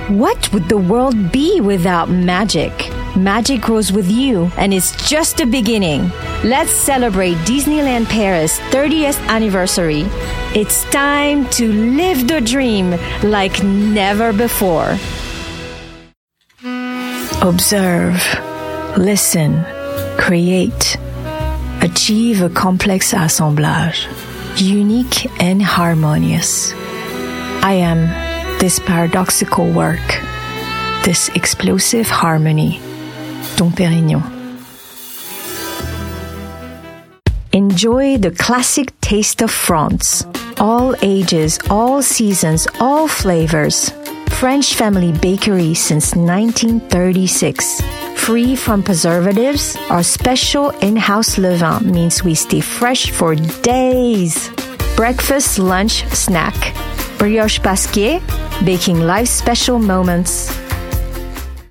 What would the world be without magic? Magic grows with you, and it's just the beginning. Let's celebrate Disneyland Paris' 30th anniversary. It's time to live the dream like never before. Observe, listen, create. Achieve a complex assemblage, unique and harmonious. I am this paradoxical work, this explosive harmony. Dom Pérignon. Enjoy the classic taste of France. All ages, all seasons, all flavors. French Family Bakery since 1936. Free from preservatives, our special in-house levain means we stay fresh for days. Breakfast, lunch, snack. Brioche Pasquier, baking life's special moments.